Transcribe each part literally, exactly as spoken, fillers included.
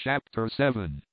Chapter seven.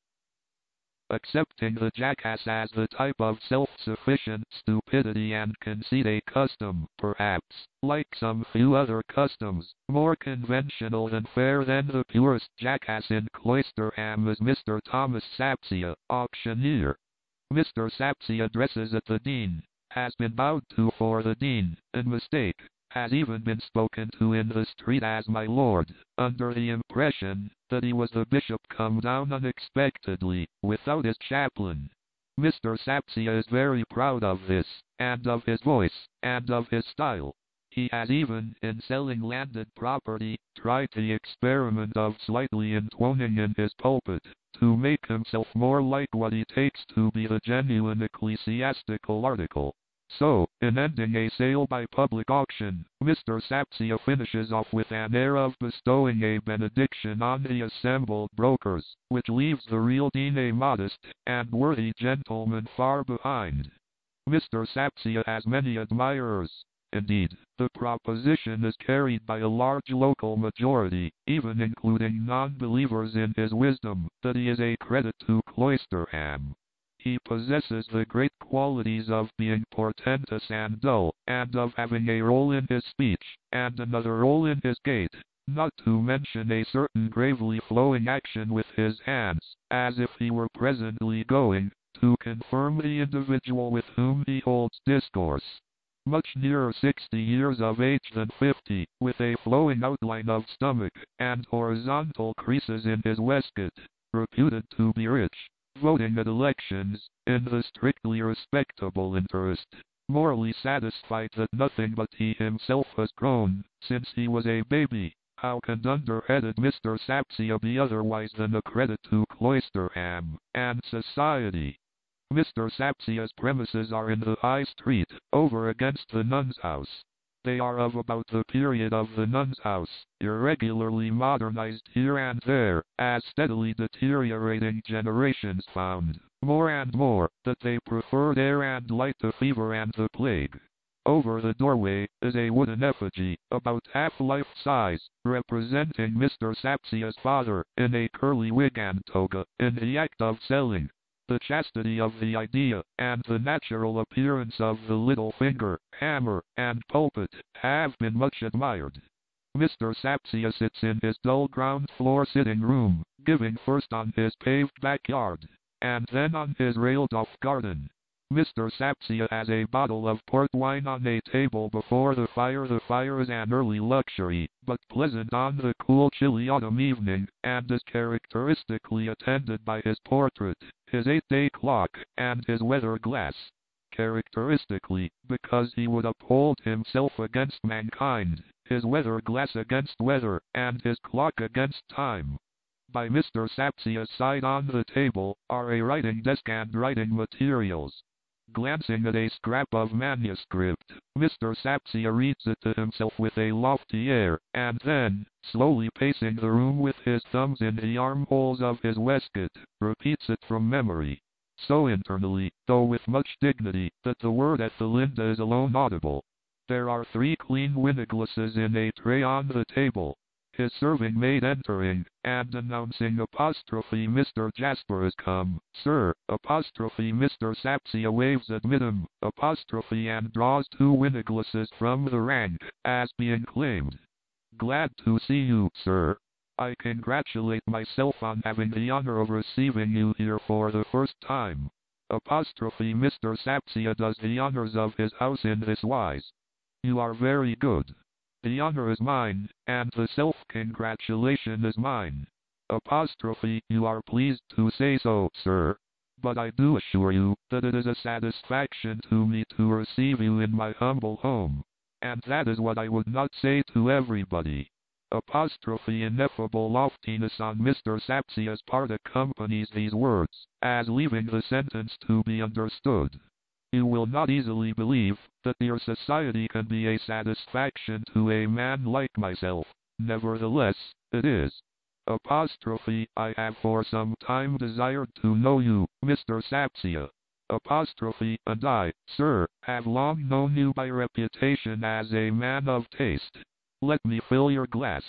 Accepting the jackass as the type of self-sufficient stupidity and conceit, a custom, perhaps, like some few other customs, more conventional and fair than the purest jackass in Cloisterham is Mister Thomas Sapsea, auctioneer. Mister Sapsea dresses at the Dean, has been bowed to for the Dean, in mistake, has even been spoken to in the street as my lord, under the impression that he was the bishop come down unexpectedly, without his chaplain. Mister Sapsea is very proud of this, and of his voice, and of his style. He has even, in selling landed property, tried the experiment of slightly intoning in his pulpit, to make himself more like what he takes to be the genuine ecclesiastical article. So, in ending a sale by public auction, Mister Sapsea finishes off with an air of bestowing a benediction on the assembled brokers, which leaves the real Dean a modest and worthy gentleman far behind. Mister Sapsea has many admirers. Indeed, the proposition is carried by a large local majority, even including non-believers in his wisdom, that he is a credit to Cloisterham. He possesses the great qualities of being portentous and dull, and of having a roll in his speech, and another roll in his gait, not to mention a certain gravely flowing action with his hands, as if he were presently going to confirm the individual with whom he holds discourse. Much nearer sixty years of age than fifty, with a flowing outline of stomach, and horizontal creases in his waistcoat, reputed to be rich, voting at elections, in the strictly respectable interest, morally satisfied that nothing but he himself has grown, since he was a baby. How can under-headed Mister Sapsea be otherwise than a credit to Cloisterham and society? Mister Sapsea's premises are in the High Street, over against the Nuns' House. They are of about the period of the Nuns' House, irregularly modernized here and there, as steadily deteriorating generations found, more and more, that they preferred air and light to fever and the plague. Over the doorway is a wooden effigy, about half-life size, representing Mister Sapsea's father, in a curly wig and toga, in the act of selling. The chastity of the idea, and the natural appearance of the little finger, hammer, and pulpit, have been much admired. Mister Sapsea sits in his dull ground-floor sitting-room, giving first on his paved backyard, and then on his railed-off garden. Mister Sapsea has a bottle of port wine on a table before the fire. The fire is an early luxury, but pleasant on the cool, chilly autumn evening, and is characteristically attended by his portrait, his eight-day clock, and his weather glass. Characteristically, because he would uphold himself against mankind, his weather glass against weather, and his clock against time. By Mister Sapsea's side on the table are a writing desk and writing materials. Glancing at a scrap of manuscript, Mister Sapsea reads it to himself with a lofty air, and then, slowly pacing the room with his thumbs in the armholes of his waistcoat, repeats it from memory. So internally, though with much dignity, that the word Ethelinda is alone audible. There are three clean wineglasses in a tray on the table. His serving maid entering, and announcing apostrophe Mister Jasper is come, sir, apostrophe Mister Sapsea waves admit him, apostrophe and draws two wineglasses from the rank, as being claimed. Glad to see you, sir. I congratulate myself on having the honor of receiving you here for the first time. Apostrophe Mister Sapsea does the honors of his house in this wise. You are very good. The honor is mine, and the self-congratulation is mine. Apostrophe, you are pleased to say so, sir. But I do assure you, that it is a satisfaction to me to receive you in my humble home. And that is what I would not say to everybody. Apostrophe ineffable loftiness on Mister Sapsea's part accompanies these words, as leaving the sentence to be understood. You will not easily believe that your society can be a satisfaction to a man like myself. Nevertheless, it is. Apostrophe, I have for some time desired to know you, Mister Sapsea. Apostrophe, and I, sir, have long known you by reputation as a man of taste. Let me fill your glass.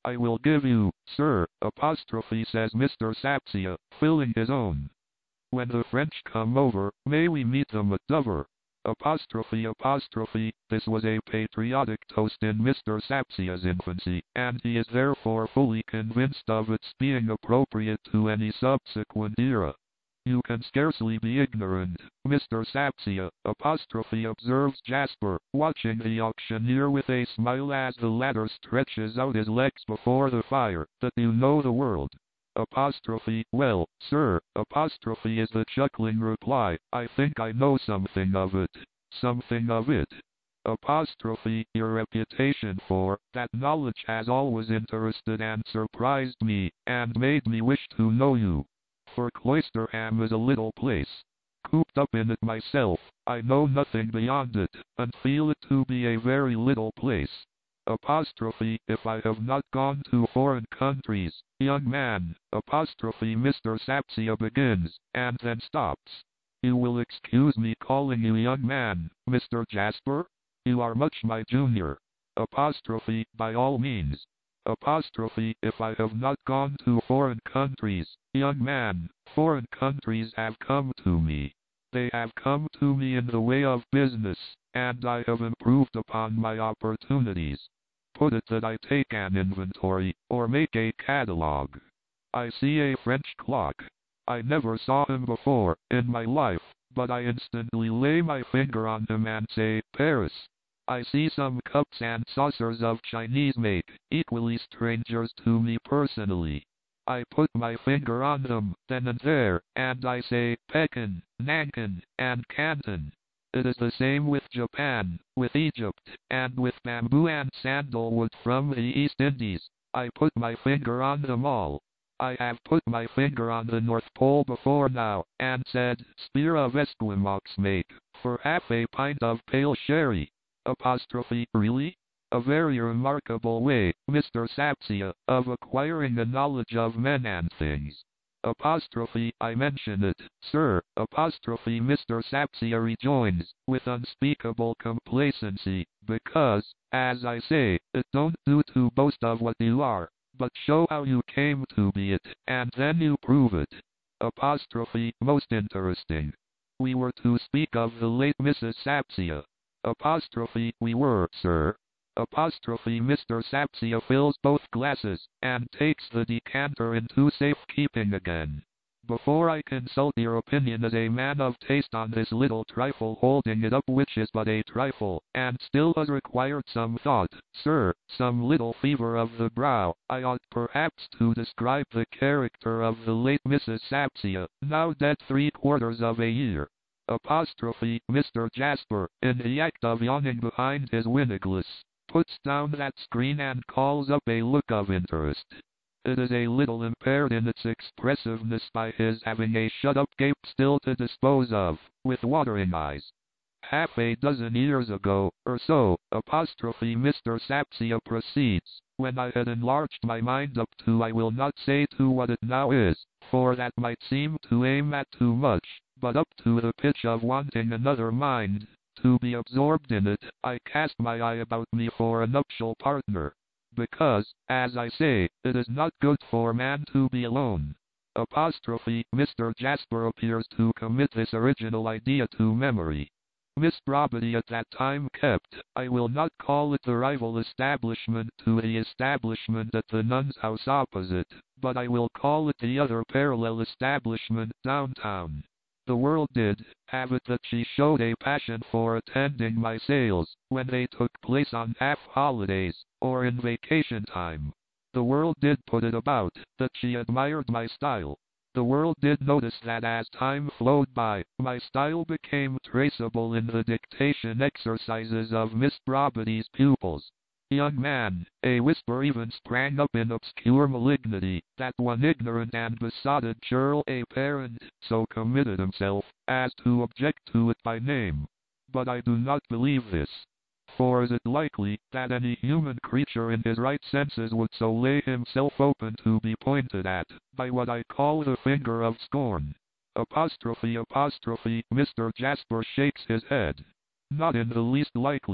I will give you, sir, apostrophe says Mister Sapsia, filling his own. When the French come over, may we meet them at Dover. Apostrophe apostrophe, this was a patriotic toast in Mister Sapsia's infancy, and he is therefore fully convinced of its being appropriate to any subsequent era. You can scarcely be ignorant, Mister Sapsia, apostrophe observes Jasper, watching the auctioneer with a smile as the latter stretches out his legs before the fire, that you know the world. Apostrophe, well, sir, apostrophe is the chuckling reply, I think I know something of it. Something of it. Apostrophe, your reputation for that knowledge has always interested and surprised me, and made me wish to know you. For Cloisterham is a little place. Cooped up in it myself, I know nothing beyond it, and feel it to be a very little place. Apostrophe, if I have not gone to foreign countries, young man, apostrophe Mister Sapsia begins, and then stops. You will excuse me calling you young man, Mister Jasper? You are much my junior. Apostrophe, by all means. Apostrophe, if I have not gone to foreign countries, young man, foreign countries have come to me. They have come to me in the way of business, and I have improved upon my opportunities. Put it that I take an inventory, or make a catalogue. I see a French clock. I never saw him before, in my life, but I instantly lay my finger on him and say, Paris. I see some cups and saucers of Chinese make, equally strangers to me personally. I put my finger on them, then and there, and I say, Pekin, Nankin, and Canton. It is the same with Japan, with Egypt, and with bamboo and sandalwood from the East Indies. I put my finger on them all. I have put my finger on the North Pole before now, and said, Spear of Esquimaux make, for half a pint of pale sherry. Apostrophe, really? A very remarkable way, Mister Sapsia, of acquiring a knowledge of men and things. Apostrophe, I mention it, sir, apostrophe Mister Sapsia rejoins, with unspeakable complacency, because, as I say, it don't do to boast of what you are, but show how you came to be it, and then you prove it. Apostrophe, most interesting. We were to speak of the late Missus Sapsia. Apostrophe, we were, sir. Apostrophe Mister Sapsia fills both glasses, and takes the decanter into safekeeping again. Before I consult your opinion as a man of taste on this little trifle holding it up which is but a trifle, and still has required some thought, sir, some little fever of the brow, I ought perhaps to describe the character of the late Missus Sapsia, now dead three quarters of a year. Apostrophe Mister Jasper, in the act of yawning behind his windlass, puts down that screen and calls up a look of interest. It is a little impaired in its expressiveness by his having a shut-up gape still to dispose of, with watering eyes. Half a dozen years ago, or so, apostrophe Mister Sapsia proceeds, when I had enlarged my mind up to I will not say to what it now is, for that might seem to aim at too much, but up to the pitch of wanting another mind, to be absorbed in it, I cast my eye about me for a nuptial partner. Because, as I say, it is not good for man to be alone. Apostrophe Mister Jasper appears to commit this original idea to memory. Miss Brobity at that time kept, I will not call it the rival establishment to the establishment at the Nuns' House opposite, but I will call it the other parallel establishment downtown. The world did have it that she showed a passion for attending my sales, when they took place on half-holidays, or in vacation time. The world did put it about, that she admired my style. The world did notice that as time flowed by, my style became traceable in the dictation exercises of Miss Brobity's pupils. Young man, a whisper even sprang up in obscure malignity, that one ignorant and besotted churl a parent so committed himself, as to object to it by name. But I do not believe this. For is it likely, that any human creature in his right senses would so lay himself open to be pointed at, by what I call the finger of scorn? Apostrophe apostrophe Mister Jasper shakes his head. Not in the least likely.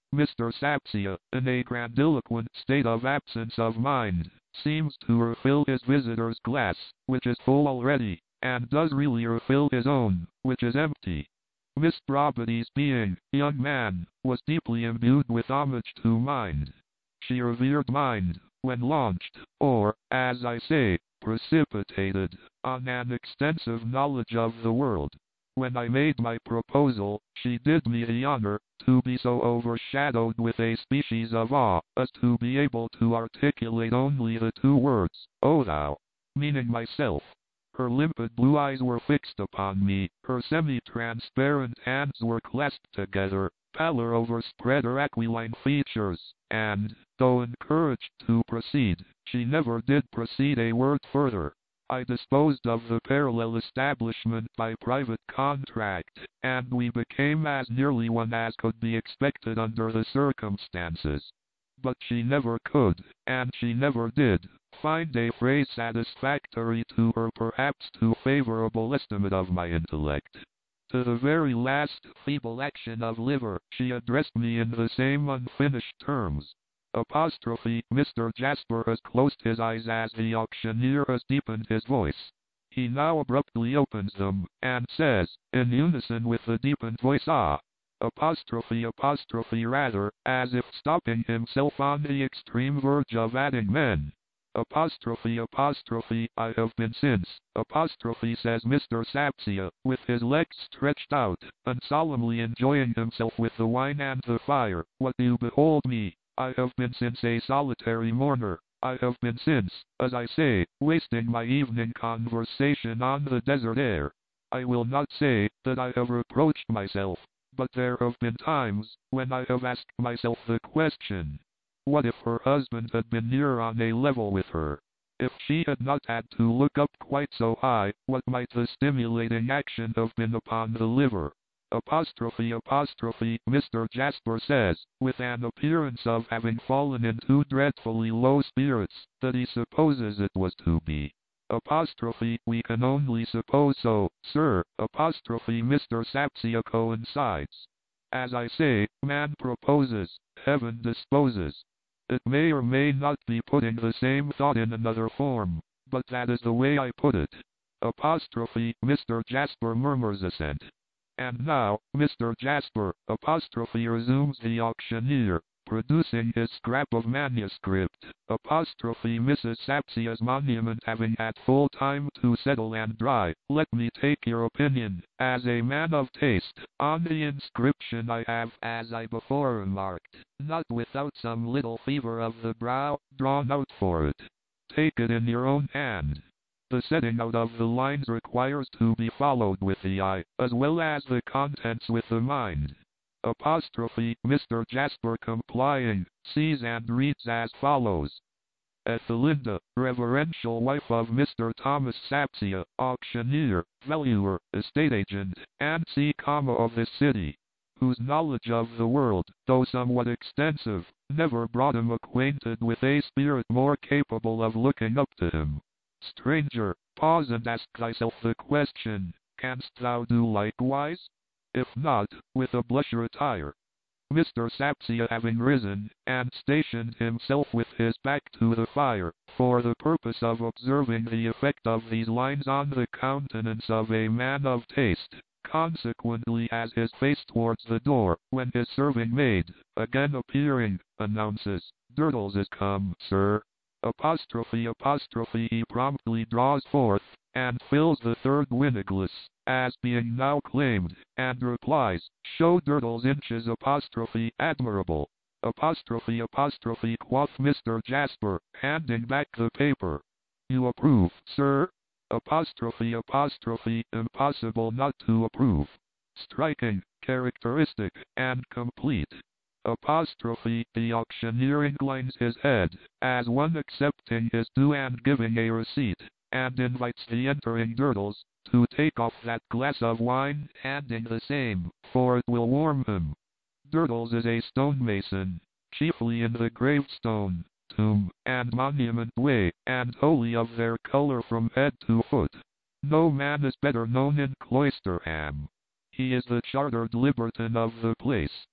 Mister Sapsia, in a grandiloquent state of absence of mind, seems to refill his visitor's glass, which is full already, and does really refill his own, which is empty. Miss Brobody's being, young man, was deeply imbued with homage to mind. She revered mind, when launched, or, as I say, precipitated, on an extensive knowledge of the world. When I made my proposal, she did me the honor to be so overshadowed with a species of awe as to be able to articulate only the two words, "O thou," meaning myself. Her limpid blue eyes were fixed upon me, her semi-transparent hands were clasped together, pallor overspread her aquiline features, and, though encouraged to proceed, she never did proceed a word further. I disposed of the parallel establishment by private contract, and we became as nearly one as could be expected under the circumstances. But she never could, and she never did, find a phrase satisfactory to her perhaps too favorable estimate of my intellect. To the very last feeble action of liver, she addressed me in the same unfinished terms. Apostrophe, Mister Jasper has closed his eyes as the auctioneer has deepened his voice. He now abruptly opens them, and says, in unison with the deepened voice, "Ah!" Apostrophe, apostrophe rather, as if stopping himself on the extreme verge of adding men. Apostrophe, apostrophe, I have been since, apostrophe, says Mister Sapsia, with his legs stretched out, and solemnly enjoying himself with the wine and the fire, what you behold me. I have been since a solitary mourner. I have been since, as I say, wasting my evening conversation on the desert air. I will not say that I have reproached myself, but there have been times when I have asked myself the question, what if her husband had been near on a level with her? If she had not had to look up quite so high, what might the stimulating action have been upon the liver? Apostrophe, apostrophe, Mister Jasper says, with an appearance of having fallen into dreadfully low spirits, that he supposes it was to be. Apostrophe, we can only suppose so, sir. Apostrophe, Mister Sapsia coincides. As I say, man proposes, heaven disposes. It may or may not be putting the same thought in another form, but that is the way I put it. Apostrophe, Mister Jasper murmurs assent. And now, Mister Jasper, apostrophe, resumes the auctioneer, producing his scrap of manuscript, apostrophe, Missus Sapsia's monument having had full time to settle and dry, let me take your opinion, as a man of taste, on the inscription. I have, as I before remarked, not without some little fever of the brow, drawn out for it. Take it in your own hand. The setting out of the lines requires to be followed with the eye, as well as the contents with the mind. Apostrophe, Mister Jasper complying, sees and reads as follows. Ethelinda, reverential wife of Mister Thomas Sapsia, auctioneer, valuer, estate agent, and C, of this city, whose knowledge of the world, though somewhat extensive, never brought him acquainted with a spirit more capable of looking up to him. Stranger, pause and ask thyself the question, canst thou do likewise? If not, with a blush retire. Mister Sapsia having risen, and stationed himself with his back to the fire, for the purpose of observing the effect of these lines on the countenance of a man of taste, consequently has his face towards the door, when his serving maid, again appearing, announces, "Durdles is come, sir." Apostrophe, apostrophe, he promptly draws forth, and fills the third wineglass, as being now claimed, and replies, "Show Durdles inches, apostrophe, admirable." Apostrophe, apostrophe, quoth Mister Jasper, handing back the paper. "You approve, sir?" Apostrophe, apostrophe, impossible not to approve. Striking, characteristic, and complete. Apostrophe, the auctioneer inclines his head, as one accepting his due and giving a receipt, and invites the entering Durdles to take off that glass of wine, handing the same, for it will warm him. Durdles is a stonemason, chiefly in the gravestone, tomb, and monument way, and wholly of their color from head to foot. No man is better known in Cloisterham. He is the chartered libertine of the place.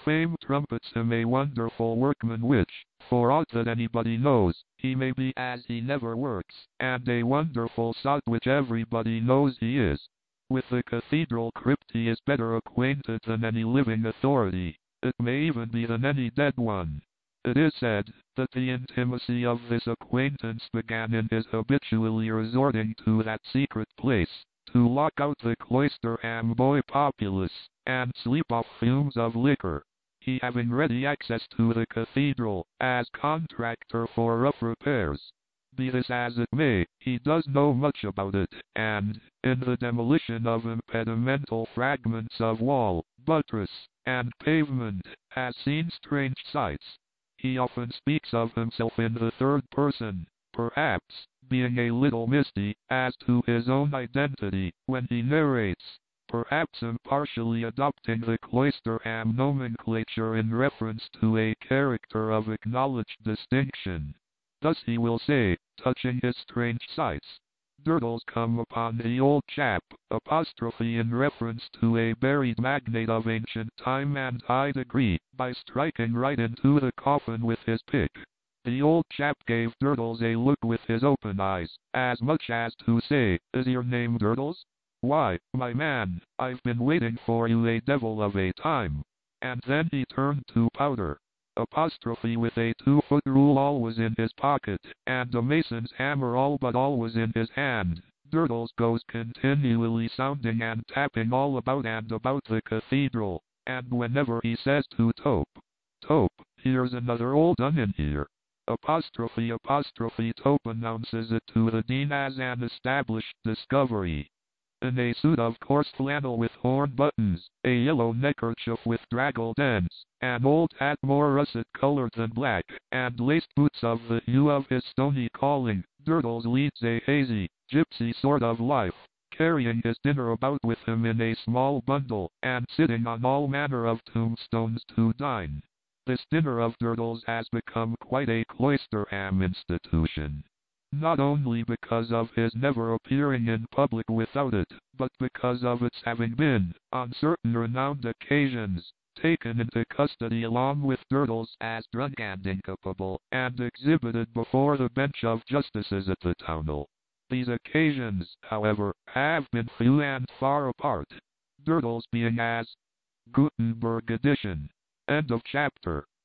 fame trumpets him a wonderful workman which, for aught that anybody knows, he may be as he never works, and a wonderful sot which everybody knows he is. With the cathedral crypt he is better acquainted than any living authority, it may even be than any dead one. It is said that the intimacy of this acquaintance began in his habitually resorting to that secret place, to lock out the Cloisterham boy populace, and sleep off fumes of liquor. He having ready access to the cathedral, as contractor for rough repairs. Be this as it may, he does know much about it, and, in the demolition of impedimental fragments of wall, buttress, and pavement, has seen strange sights. He often speaks of himself in the third person, perhaps, being a little misty as to his own identity when he narrates, perhaps impartially adopting the Cloisterham nomenclature in reference to a character of acknowledged distinction. Thus he will say, touching his strange sights, Durdles come upon the old chap, apostrophe in reference to a buried magnate of ancient time and high degree, by striking right into the coffin with his pick. The old chap gave Durdles a look with his open eyes, as much as to say, is your name Durdles? Why, my man, I've been waiting for you a devil of a time. And then he turned to Powder. Apostrophe with a two-foot rule always in his pocket, and a mason's hammer all but always in his hand. Durdles goes continually sounding and tapping all about and about the cathedral, and whenever he says to Tope, Tope, here's another old un in here. Apostrophe apostrophe Tope announces it to the Dean as an established discovery. In a suit of coarse flannel with horn buttons, a yellow neckerchief with draggled ends, an old hat more russet-colored than black, and laced boots of the hue of his stony calling, Durdles leads a hazy, gypsy sort of life, carrying his dinner about with him in a small bundle, and sitting on all manner of tombstones to dine. This dinner of Durdles has become quite a Cloisterham institution. Not only because of his never appearing in public without it, but because of its having been, on certain renowned occasions, taken into custody along with Durdles as drunk and incapable, and exhibited before the bench of justices at the Townel. These occasions, however, have been few and far apart, Durdles being as Gutenberg edition. End of chapter.